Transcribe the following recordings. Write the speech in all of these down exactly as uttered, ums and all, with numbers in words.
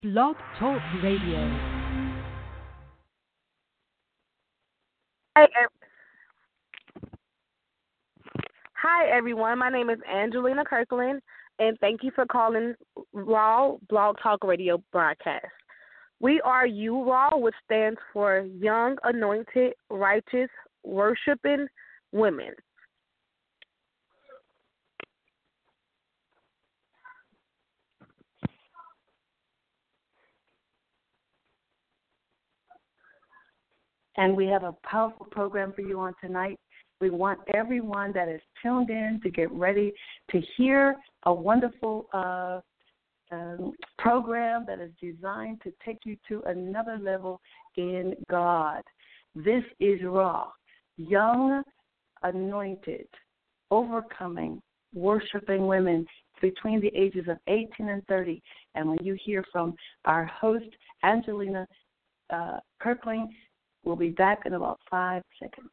Blog Talk Radio. Hi, ev- Hi, everyone. My name is Angelina Kirkland, and thank you for calling Raw Blog Talk Radio broadcast. We are U Raw, which stands for Young, Anointed, Righteous, Worshiping Women. And we have a powerful program for you on tonight. We want everyone that is tuned in to get ready to hear a wonderful uh, um, program that is designed to take you to another level in God. This is Raw, Young, Anointed, Overcoming, Worshiping Women between the ages of eighteen and thirty. And when you hear from our host, Angelina uh, Kirkling, we'll be back in about five seconds.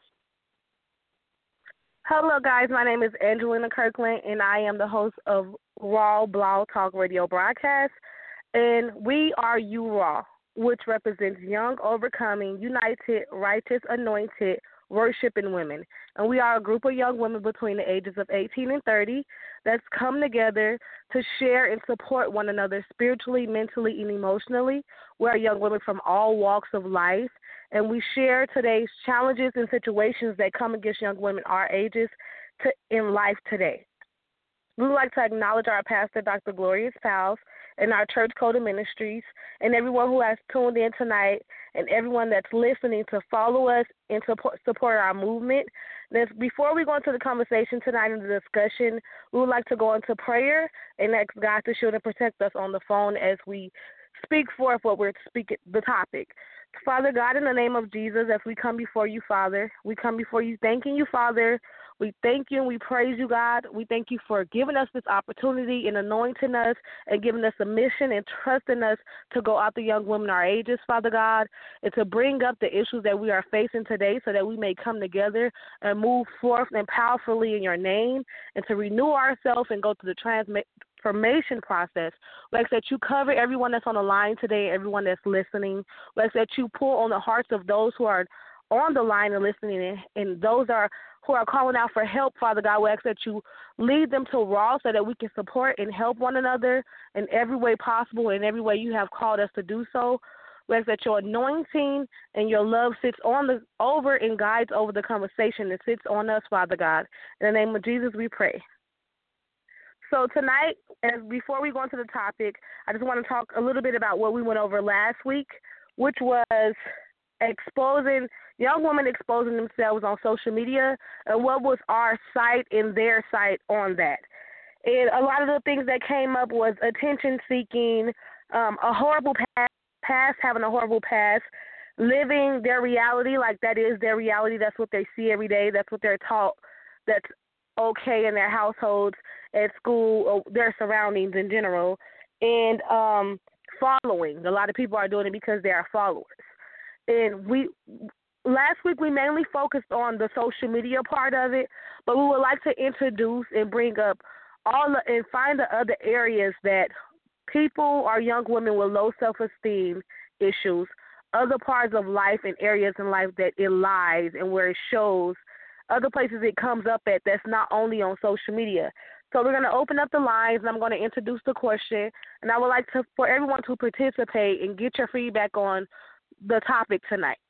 Hello, guys. My name is Angelina Kirkland, and I am the host of Raw Blog Talk Radio broadcast. And we are U Raw, which represents Young, Overcoming, United, Righteous, Anointed, Worshiping Women. And we are a group of young women between the ages of eighteen and thirty that's come together to share and support one another spiritually, mentally, and emotionally. We're young women from all walks of life, and we share today's challenges and situations that come against young women our ages to, in life today. We would like to acknowledge our pastor, Doctor Glorious Pals, and our church code of ministries, and everyone who has tuned in tonight, and everyone that's listening to follow us and support, support our movement. This, before we go into the conversation tonight and the discussion, we would like to go into prayer and ask God to shield and protect us on the phone as we speak forth what we're speaking, the topic. Father God, in the name of Jesus, as we come before you, Father, we come before you thanking you, Father. We thank you and we praise you, God. We thank you for giving us this opportunity and anointing us and giving us a mission and trusting us to go after young women our ages, Father God, and to bring up the issues that we are facing today so that we may come together and move forth and powerfully in your name and to renew ourselves and go through the transformation formation process. We ask that you cover everyone that's on the line today, everyone that's listening. We ask that you pull on the hearts of those who are on the line and listening, and, and those are who are calling out for help, Father God. We ask that you lead them to Raw so that we can support and help one another in every way possible, in every way you have called us to do so. We ask that your anointing and your love sits on the over and guides over the conversation that sits on us, Father God. In the name of Jesus, we pray. So tonight, as before we go into the topic, I just want to talk a little bit about what we went over last week, which was exposing young women exposing themselves on social media and what was our site and their site on that. And a lot of the things that came up was attention seeking, um, a horrible past, past, having a horrible past, living their reality like that is their reality. That's what they see every day. That's what they're taught. That's okay in their households, at school, or their surroundings in general, and um, following. A lot of people are doing it because they are followers. And we last week we mainly focused on the social media part of it, but we would like to introduce and bring up all the, and find the other areas that people or young women with low self-esteem issues, other parts of life and areas in life that it lies and where it shows, other places it comes up at that's not only on social media. So we're going to open up the lines, and I'm going to introduce the question, and I would like to for everyone to participate and get your feedback on the topic tonight.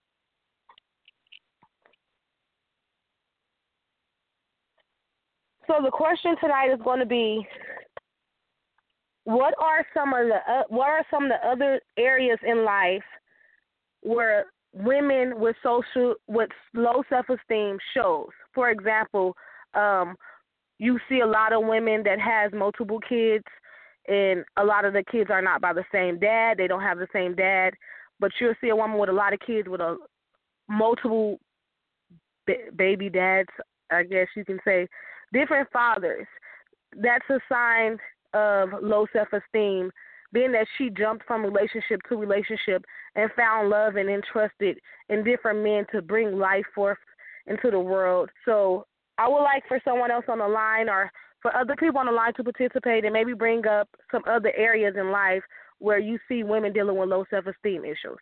So the question tonight is going to be, what are some of the uh, what are some of the other areas in life where women with social with low self-esteem shows? For example, um, you see a lot of women that has multiple kids, and a lot of the kids are not by the same dad. They don't have the same dad, but you'll see a woman with a lot of kids with a multiple b- baby dads, I guess you can say, different fathers. That's a sign of low self-esteem, being that she jumped from relationship to relationship and found love and entrusted in different men to bring life forth into the world. So I would like for someone else on the line or for other people on the line to participate and maybe bring up some other areas in life where you see women dealing with low self-esteem issues?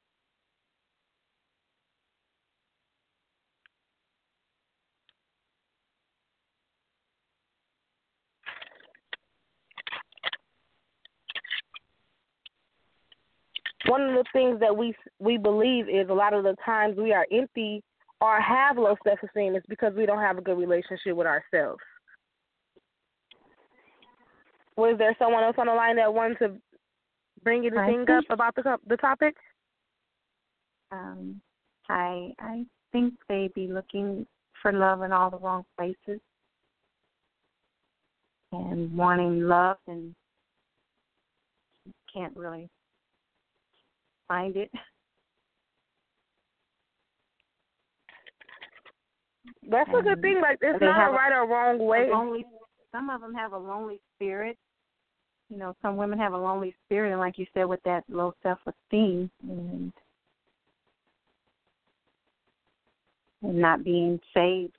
One of the things that we we believe is a lot of the times we are empty or have low self-esteem is because we don't have a good relationship with ourselves. Was there someone else on the line that wanted to bring anything up about the the topic? Um, I I think they be looking for love in all the wrong places and wanting love and can't really find it. That's and a good thing. Like, it's not a right or wrong way. Lonely, some of them have a lonely spirit. You know, some women have a lonely spirit, and like you said, with that low self-esteem and, and not being saved.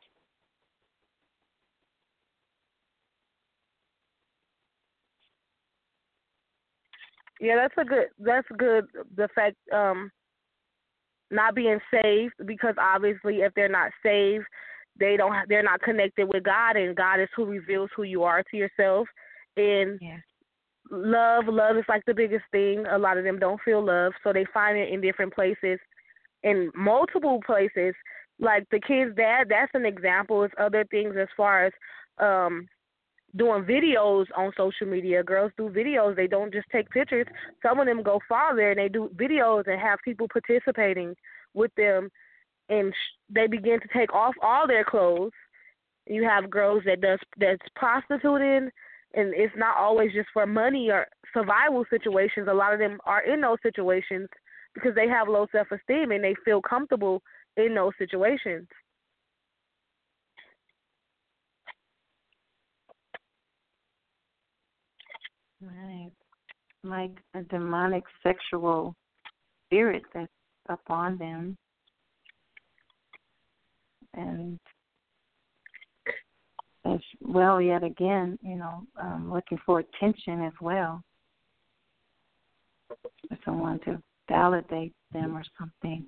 Yeah, that's a good. That's good. The fact um, not being saved, because obviously, if they're not saved, they don't. They're not connected with God, and God is who reveals who you are to yourself. And yeah. love, love is like the biggest thing. A lot of them don't feel love, so they find it in different places, in multiple places. Like the kid's dad, that's an example. It's other things as far as um, doing videos on social media. Girls do videos. They don't just take pictures. Some of them go farther and they do videos and have people participating with them, and sh- they begin to take off all their clothes. You have girls that does that's prostituting, and it's not always just for money or survival situations. A lot of them are in those situations because they have low self-esteem and they feel comfortable in those situations. Right. Like a demonic sexual spirit that's upon them. And as well, yet again, you know, um, looking for attention as well. For someone to validate them or something.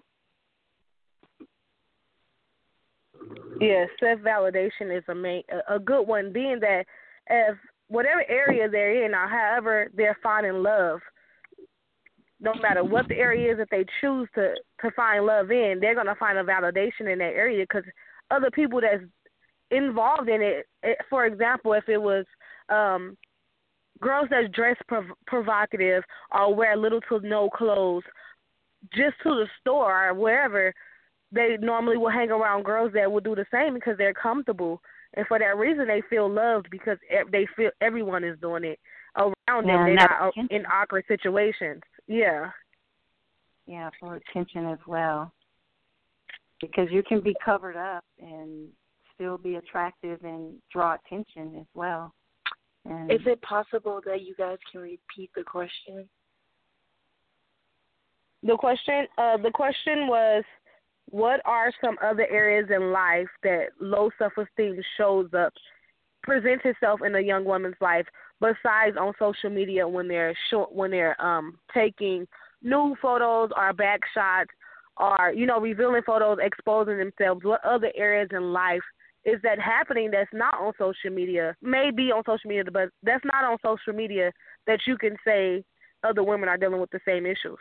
Yeah, self-validation is a main, a, a good one, being that if whatever area they're in or however they're finding love, no matter what the area is that they choose to, to find love in, they're going to find a validation in that area because other people that's involved in it, it for example, if it was um, girls that dress prov- provocative or wear little to no clothes just to the store or wherever, they normally will hang around girls that will do the same because they're comfortable. And for that reason, they feel loved because they feel everyone is doing it around yeah, them. They're not attention. in awkward situations. Yeah. Yeah, for attention as well. Because you can be covered up and still be attractive and draw attention as well. And is it possible that you guys can repeat the question? The question, uh, the question was, what are some other areas in life that low self-esteem shows up, presents itself in a young woman's life, besides on social media when they're short, when they're um, taking nude photos or back shots or, you know, revealing photos, exposing themselves? What other areas in life is that happening that's not on social media? Maybe on social media, but that's not on social media that you can say other women are dealing with the same issues.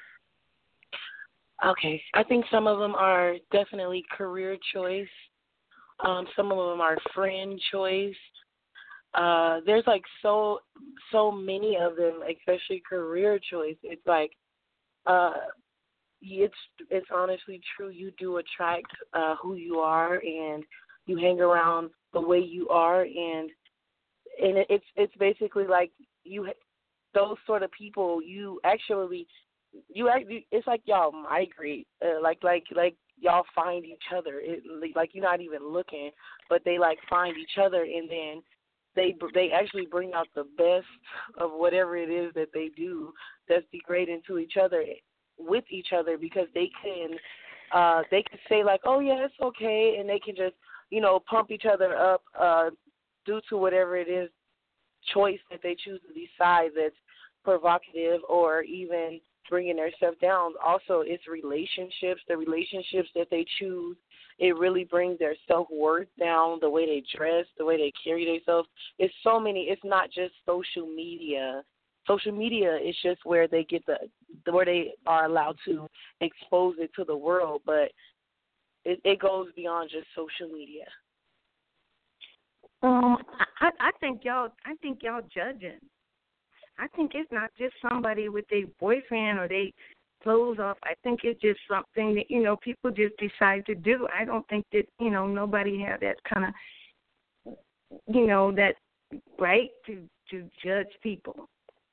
Okay. I think some of them are definitely career choice. Um, some of them are friend choice. Uh, there's like so so many of them, especially career choice. It's like uh, it's it's honestly true. You do attract uh, who you are, and you hang around the way you are, and and it's it's basically like you those sort of people you actually. You actually, it's like y'all migrate, uh, like like like y'all find each other. It, like you're not even looking, but they like find each other, and then they they actually bring out the best of whatever it is that they do. That's degrading to each other with each other because they can uh, they can say like, oh yeah, it's okay, and they can just you know pump each other up uh, due to whatever it is choice that they choose to decide that's provocative or even bringing themselves down. Also, it's relationships, the relationships that they choose. It really brings their self-worth down, the way they dress, the way they carry themselves. It's so many. It's not just social media. Social media is just where they get the, where they are allowed to expose it to the world, but it, it goes beyond just social media. Um, I, I think y'all, I think y'all judging. I think it's not just somebody with their boyfriend or they clothes off. I think it's just something that, you know, people just decide to do. I don't think that, you know, nobody have that kind of, you know, that right to to judge people.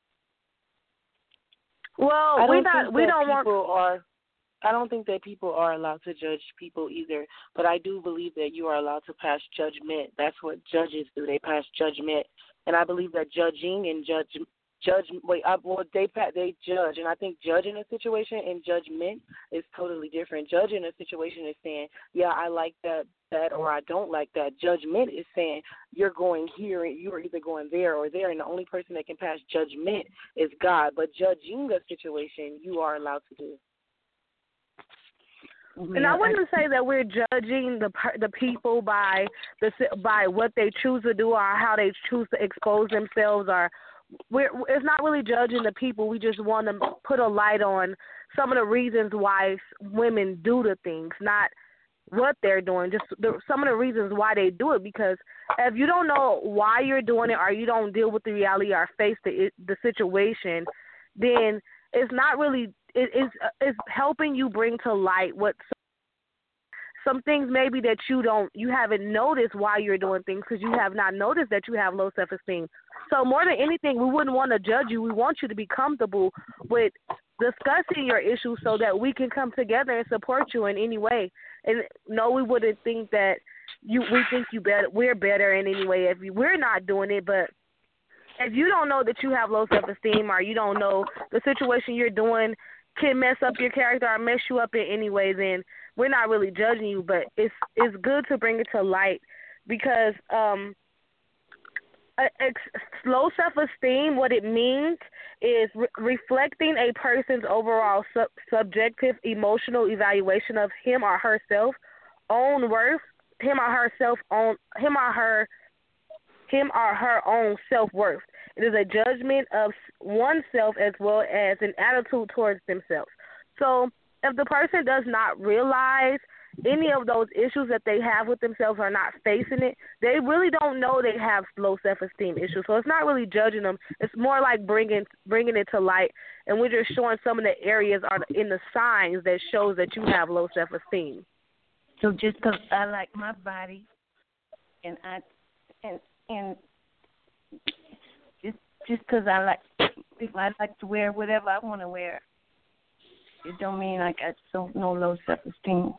Well, we not we don't want. Are, I don't think that people are allowed to judge people either, but I do believe that you are allowed to pass judgment. That's what judges do. They pass judgment, and I believe that judging and judge judge wait, I, well they they judge, and I think judging a situation and judgment is totally different. Judging a situation is saying, yeah, I like that that or I don't like that. Judgment is saying you're going here and you're either going there or there, and the only person that can pass judgment is God. But judging a situation, you are allowed to do. And I wouldn't say that we're judging the the people by the by what they choose to do or how they choose to expose themselves. Or we're it's not really judging the people. We just want to put a light on some of the reasons why women do the things, not what they're doing. Just the, some of the reasons why they do it. Because if you don't know why you're doing it, or you don't deal with the reality or face the the situation, then it's not really. It is it's helping you bring to light what some, some things maybe that you don't you haven't noticed why you're doing things because you have not noticed that you have low self-esteem. So more than anything, we wouldn't want to judge you. We want you to be comfortable with discussing your issues so that we can come together and support you in any way. And no, we wouldn't think that you we think you better. We're better in any way if you, we're not doing it, but. If you don't know that you have low self-esteem or you don't know the situation you're doing can mess up your character or mess you up in any way, then we're not really judging you. But it's it's good to bring it to light because um, ex- low self-esteem, what it means is re- reflecting a person's overall sub- subjective emotional evaluation of him or herself, own worth, him or herself, own him or her. him or her own self-worth. It is a judgment of oneself as well as an attitude towards themselves. So if the person does not realize any of those issues that they have with themselves or not facing it, they really don't know they have low self-esteem issues. So it's not really judging them. It's more like bringing bringing it to light, and we're just showing some of the areas are in the signs that shows that you have low self-esteem. So just because I like my body and I and And just just because I like, if I like to wear whatever I want to wear, it don't mean I got so no low self-esteem.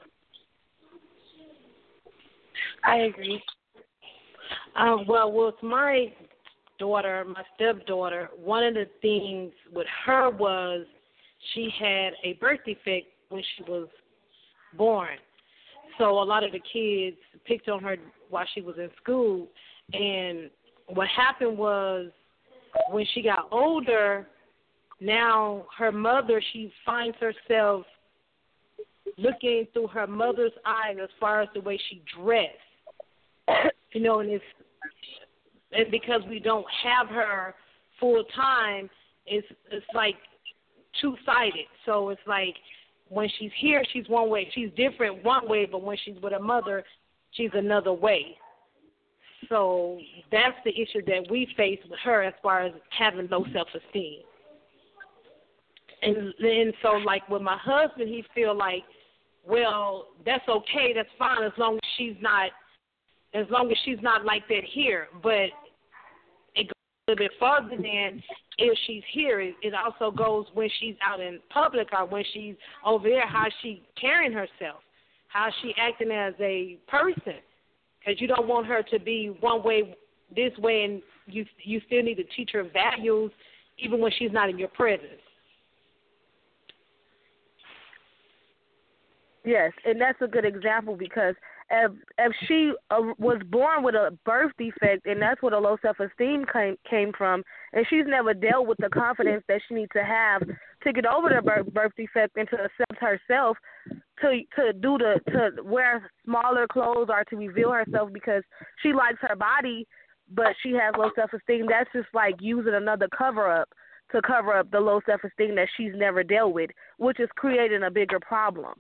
I agree. Um, well, with my daughter, my stepdaughter, one of the things with her was she had a birth defect when she was born. So a lot of the kids picked on her while she was in school. And what happened was when she got older, now her mother, she finds herself looking through her mother's eyes as far as the way she dressed. You know, and it's and because we don't have her full time, it's it's like two-sided. So it's like when she's here, she's one way. She's different one way, but when she's with her mother, she's another way. So that's the issue that we face with her as far as having low self-esteem. And then so like with my husband, he feel like, well, that's okay, that's fine as long as she's not, as long as she's not like that here. But it goes a little bit further than if she's here. It, it also goes when she's out in public or when she's over there, how she carrying herself, how she acting as a person. Because you don't want her to be one way, this way, and you you still need to teach her values even when she's not in your presence. Yes, and that's a good example because if if she uh, was born with a birth defect, and that's where the low self-esteem came came from, and she's never dealt with the confidence that she needs to have to get over the birth, birth defect and to accept herself, to to do the to wear smaller clothes or to reveal herself because she likes her body, but she has low self-esteem. That's just like using another cover-up to cover up the low self-esteem that she's never dealt with, which is creating a bigger problem.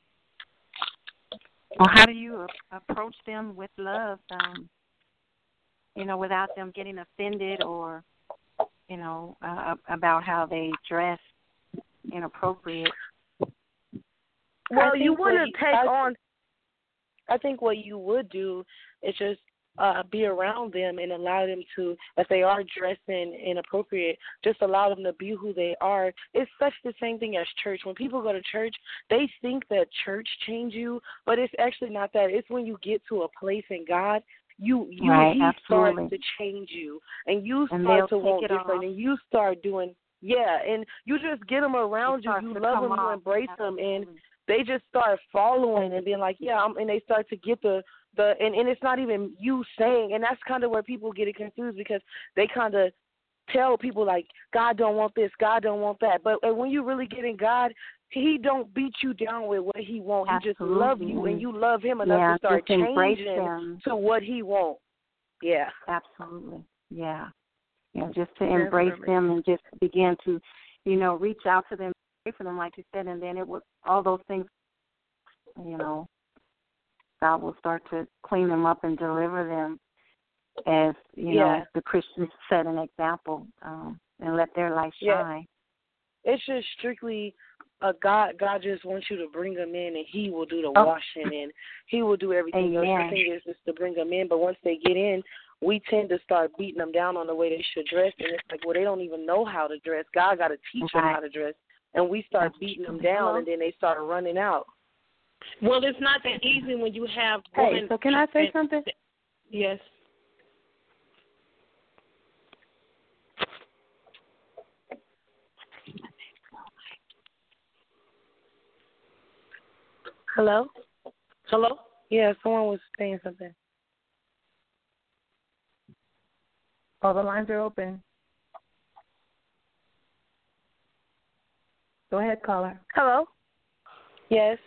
Well, how do you a- approach them with love, um, you know, without them getting offended or, you know, uh, about how they dress inappropriate? Well, think you what wouldn't you- take I- on... I think what you would do is just uh, be around them and allow them to, if they are dressing inappropriate, just allow them to be who they are. It's such the same thing as church. When people go to church, they think that church change you, but it's actually not that. It's when you get to a place in God, you you Right, he absolutely. starts to change you, and you And start they'll to want take it different, off. and you start doing yeah, and you just get them around It you. starts You to love come them, you off. embrace them, and Absolutely. they just start following and being like, yeah, I'm, and they start to get the, the and, and it's not even you saying, and that's kind of where people get it confused because they kind of tell people like, God don't want this, God don't want that. But and when you really get in God, he don't beat you down with what he wants. He just Absolutely. love you, and you love him enough Yeah, to start just embrace changing them. to what he wants. Yeah. Absolutely. Yeah. Yeah, just to embrace Definitely. them and just begin to, you know, reach out to them, pray for them, like you said, and then it will, all those things, you know, God will start to clean them up and deliver them as, you know, Yeah. as the Christians set an example, um, and let their light Yeah. shine. It's just strictly a God. God just wants you to bring them in, and he will do the Oh. washing, and he will do everything else. Amen. The thing is just to bring them in, but once they get in, we tend to start beating them down on the way they should dress, and it's like, well, they don't even know how to dress. God got to teach them Right. how to dress, and we start That's beating them true. down, Hello? and then they start running out. Well, it's not that easy when you have Hey, women. so can I say something? Yes. Hello? Hello? Yeah, someone was saying something. All the lines are open. Go ahead, caller. Hello? Yes.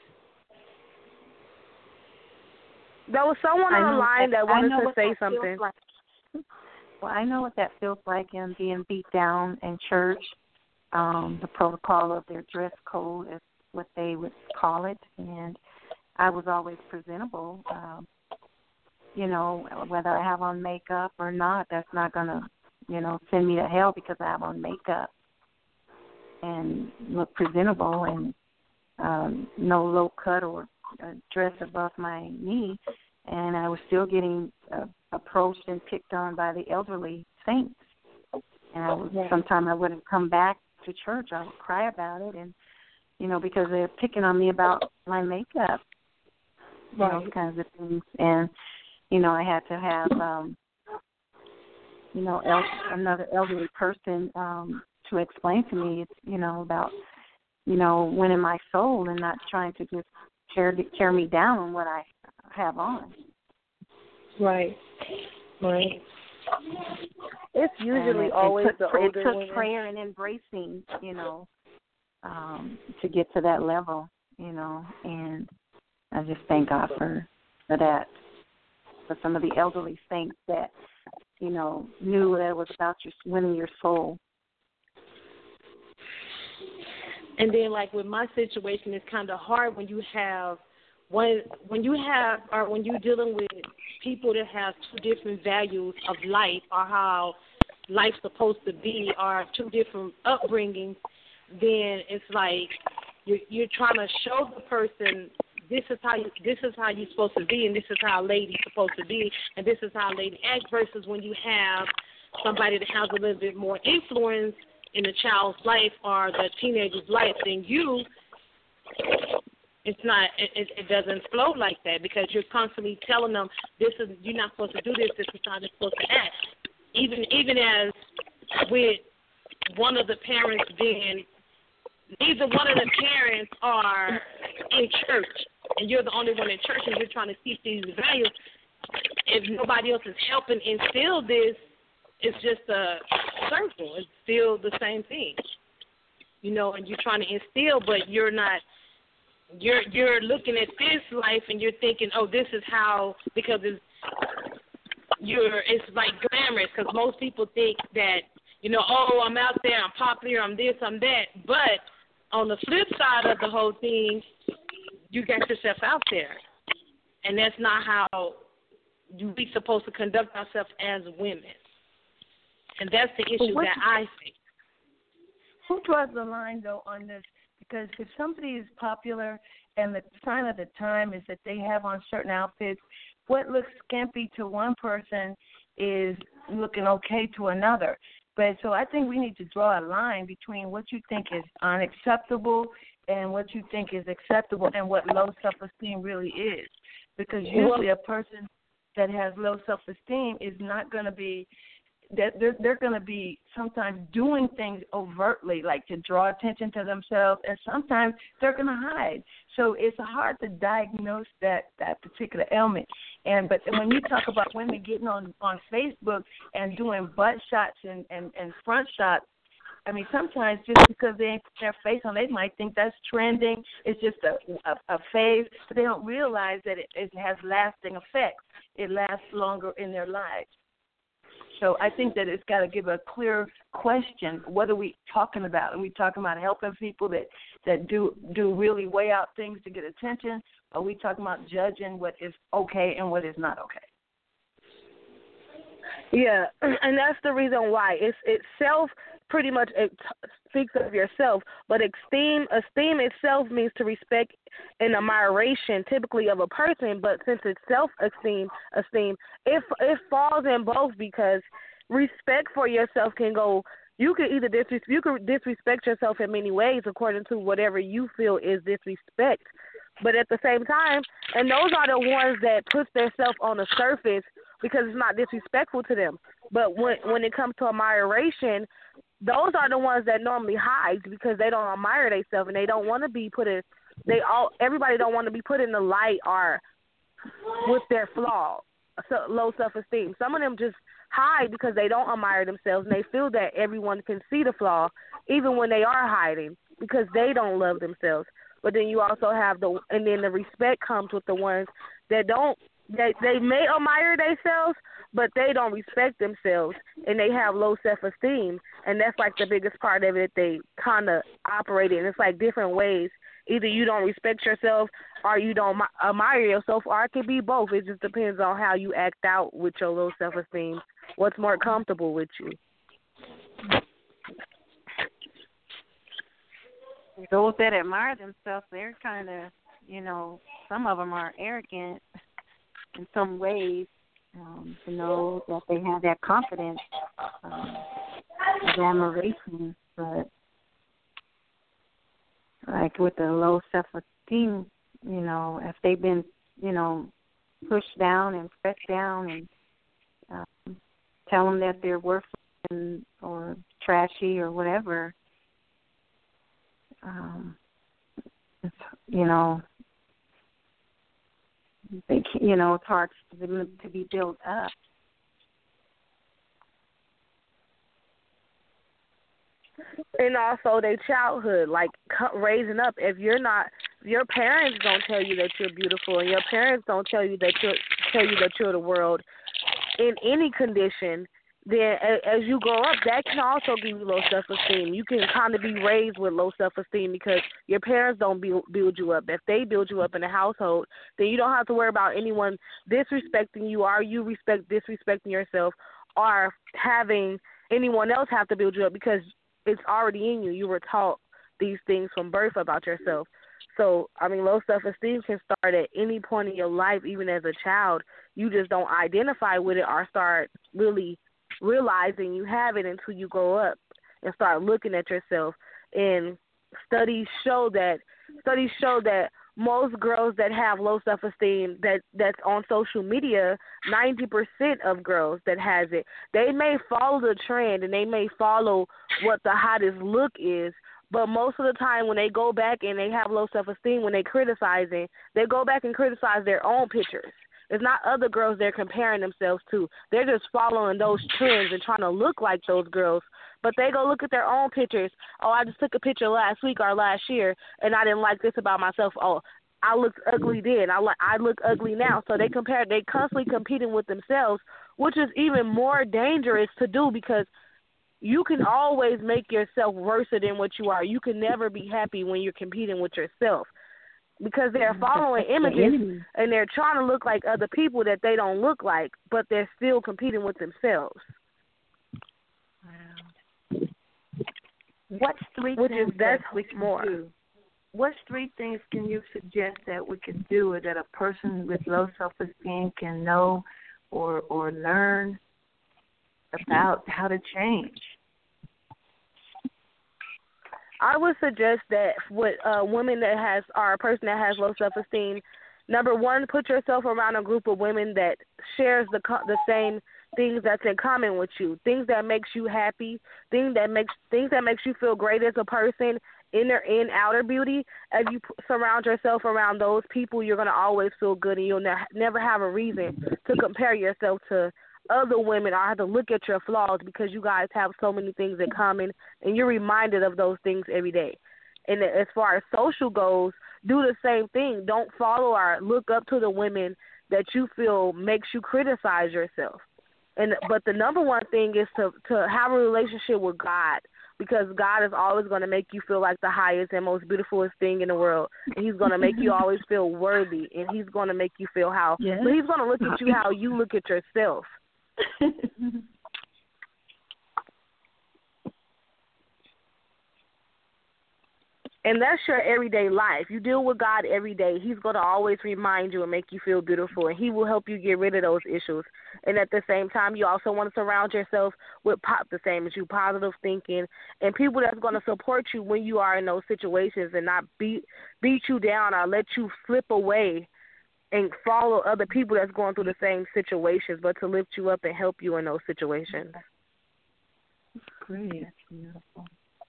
There was someone I on the know line that I wanted know to what say that feels something. like. Well, I know what that feels like in being beat down in church. Um, the protocol of their dress code is what they would call it, and I was always presentable. Um, you know, whether I have on makeup or not, that's not going to, you know, send me to hell because I have on makeup and look presentable and um, no low cut or a dress above my knee. And I was still getting uh, approached and picked on by the elderly saints. And I was, sometimes I wouldn't come back to church. I would cry about it, and you know, because they're picking on me about my makeup, you know, those kinds of things. And you know, I had to have, um, you know, el- another elderly person um, to explain to me, you know, about, you know, winning my soul and not trying to just tear tear me down on what I have on. Right. Right. It's usually it, always it took, the it older took women. prayer and embracing, you know, um, to get to that level, you know, and I just thank God for, for that. For some of the elderly saints that, you know, knew that it was about your winning your soul. And then, like with my situation, it's kind of hard when you have when when you have or when you're dealing with people that have two different values of life or how life's supposed to be, or two different upbringings. Then it's like you're, you're trying to show the person this is how you, this is how you're supposed to be, and this is how a lady's supposed to be, and this is how a lady acts. Versus when you have somebody that has a little bit more influence in the child's life or the teenager's life than you, it's not. It, it doesn't flow like that because you're constantly telling them this is you're not supposed to do this. This is how they're supposed to act. Even even as with one of the parents being, neither one of the parents are in church, and you're the only one in church and you're trying to teach these values, if nobody else is helping instill this, it's just a circle. It's still the same thing, you know. And you're trying to instill, but you're not. You're you're looking at this life and you're thinking, oh, this is how, because it's you're it's like glamorous, because most people think that, you know, oh, I'm out there, I'm popular, I'm this, I'm that. But on the flip side of the whole thing, you got yourself out there, and that's not how we supposed to conduct ourselves as women. And that's the issue that I think. Who draws the line, though, on this? Because if somebody is popular and the sign of the time is that they have on certain outfits, what looks skimpy to one person is looking okay to another. But so I think we need to draw a line between what you think is unacceptable and what you think is acceptable and what low self-esteem really is. Because usually a person that has low self-esteem is not going to be that they're, they're going to be sometimes doing things overtly, like to draw attention to themselves, and sometimes they're going to hide. So it's hard to diagnose that, that particular ailment. And but when you talk about women getting on, on Facebook and doing butt shots and, and, and front shots, I mean, sometimes just because they ain't put their face on, they might think that's trending. It's just a, a, a phase, but they don't realize that it, it has lasting effects. It lasts longer in their lives. So I think that it's got to give a clear question. What are we talking about? Are we talking about helping people that, that do do really weigh out things to get attention? Are we talking about judging what is okay and what is not okay? Yeah, and that's the reason why. It's it's self, pretty much it speaks of yourself, but esteem esteem itself means to respect and admiration typically of a person, but since it's self-esteem, esteem, it, it falls in both, because respect for yourself can go, you can either disres- you can disrespect yourself in many ways according to whatever you feel is disrespect. But at the same time, and those are the ones that put themselves on the surface because it's not disrespectful to them. But when when it comes to admiration, those are the ones that normally hide because they don't admire themselves and they don't want to be put in. They all everybody don't want to be put in the light or with their flaw, so low self-esteem. Some of them just hide because they don't admire themselves and they feel that everyone can see the flaw, even when they are hiding, because they don't love themselves. But then you also have the, and then the respect comes with the ones that don't, they, they may admire themselves, but they don't respect themselves, and they have low self-esteem, and that's like the biggest part of it that they kind of operate in. It's like different ways. Either you don't respect yourself or you don't admire yourself, or it can be both. It just depends on how you act out with your low self-esteem, what's more comfortable with you. Those that admire themselves, they're kind of, you know, some of them are arrogant in some ways, um, to know that they have that confidence, um, of admiration. But like with the low self-esteem, you know, if they've been, you know, pushed down and pressed down and um, tell them that they're worthless and, or trashy or whatever, Um, it's, you know, they, you know, it's hard for them to be built up. And also their childhood, like raising up. If you're not, if your parents don't tell you that you're beautiful, and your parents don't tell you that you're tell you that you're the world in any condition, then as you grow up, that can also give you low self-esteem. You can kind of be raised with low self-esteem because your parents don't build, build you up. If they build you up in a household, then you don't have to worry about anyone disrespecting you, or you respect disrespecting yourself, or having anyone else have to build you up because it's already in you. You were taught these things from birth about yourself. So, I mean, low self-esteem can start at any point in your life, even as a child. You just don't identify with it or start really realizing you have it until you grow up and start looking at yourself. And studies show that studies show that most girls that have low self-esteem that that's on social media, ninety percent of girls that has it, they may follow the trend and they may follow what the hottest look is, But most of the time when they go back and they have low self-esteem, when they criticizing, they go back and criticize their own pictures. It's not other girls they're comparing themselves to. They're just following those trends and trying to look like those girls. But they go look at their own pictures. Oh, I just took a picture last week or last year, and I didn't like this about myself. Oh, I looked ugly then. I, I look ugly now. So they compare. They constantly competing with themselves, which is even more dangerous to do because you can always make yourself worse than what you are. You can never be happy when you're competing with yourself. Because they're following images and they're trying to look like other people that they don't look like, but they're still competing with themselves. Wow. What's three Which things is that's that we can more. do? What's three things can you suggest that we can do or that a person with low self-esteem can know or or learn about how to change? I would suggest that with a woman that has, or a person that has low self-esteem, number one, put yourself around a group of women that shares the the same things that's in common with you, things that makes you happy, things that makes things that makes you feel great as a person, inner and outer beauty. As you p- surround yourself around those people, you're gonna always feel good, and you'll ne- never have a reason to compare yourself to other women or have to look at your flaws because you guys have so many things in common and you're reminded of those things every day. And as far as social goes, do the same thing. Don't follow or look up to the women that you feel makes you criticize yourself. And but the number one thing is to, to have a relationship with God, because God is always going to make you feel like the highest and most beautifulest thing in the world. And he's going to make you always feel worthy, and he's going to make you feel how yes. but he's going to look at you how you look at yourself. And that's your everyday life. You deal with God every day. He's going to always remind you and make you feel beautiful, and he will help you get rid of those issues. And at the same time, you also want to surround yourself with pop the same as you, positive thinking, and people that's going to support you when you are in those situations and not beat beat you down or let you slip away and follow other people that's going through the same situations, but to lift you up and help you in those situations. That's great. That's beautiful.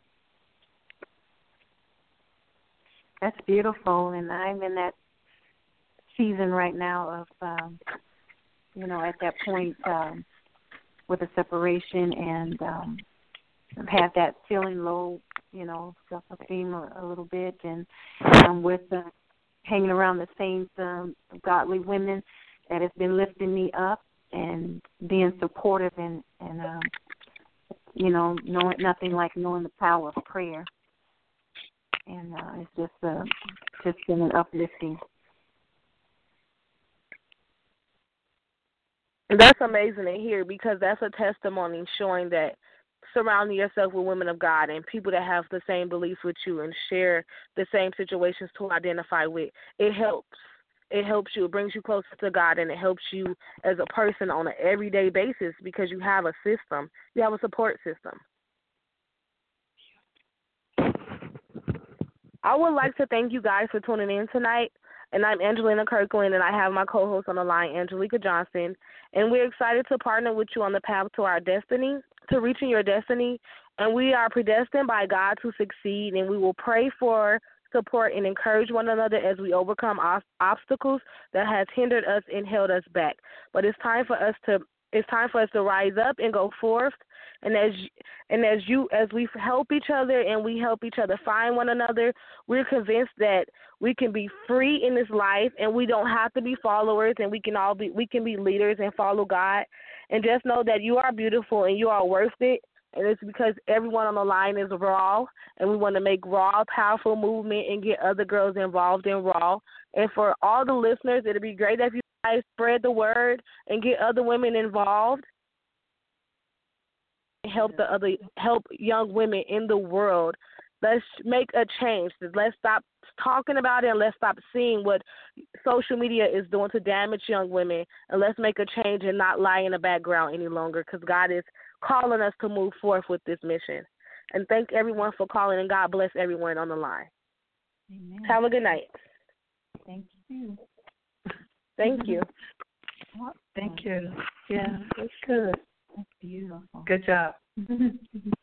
That's beautiful, and I'm in that season right now of, um, you know, at that point um, with a separation and um, have that feeling low, you know, self-esteem a, a little bit, and I'm with uh, hanging around the same um, godly women that has been lifting me up and being supportive and, and um, you know, knowing nothing like knowing the power of prayer. And uh, it's just uh, just been an uplifting. That's amazing to hear, because that's a testimony showing that surrounding yourself with women of God and people that have the same beliefs with you and share the same situations to identify with, it helps. It helps you. It brings you closer to God, and it helps you as a person on an everyday basis because you have a system. You have a support system. I would like to thank you guys for tuning in tonight. And I'm Angelina Kirkland, and I have my co-host on the line, Angelica Johnson. And we're excited to partner with you on the path to our destiny, to reaching your destiny. And we are predestined by God to succeed, and we will pray for, support, and encourage one another as we overcome os- obstacles that has hindered us and held us back. But it's time for us to it's time for us to rise up and go forth. And as and as you as we help each other and we help each other find one another, we're convinced that we can be free in this life, and we don't have to be followers, and we can all be we can be leaders and follow God. And just know that you are beautiful and you are worth it. And it's because everyone on the line is raw, and we want to make raw a powerful movement and get other girls involved in raw. And for all the listeners, it'd be great if you guys spread the word and get other women involved. Help the other, help young women in the world. Let's make a change. Let's stop talking about it, and let's stop seeing what social media is doing to damage young women. And let's make a change and not lie in the background any longer, because God is calling us to move forth with this mission. And thank everyone for calling, and God bless everyone on the line. Amen. Have a good night. Thank you. Thank you. Thank you. Yeah, that's good. That's beautiful. Good job.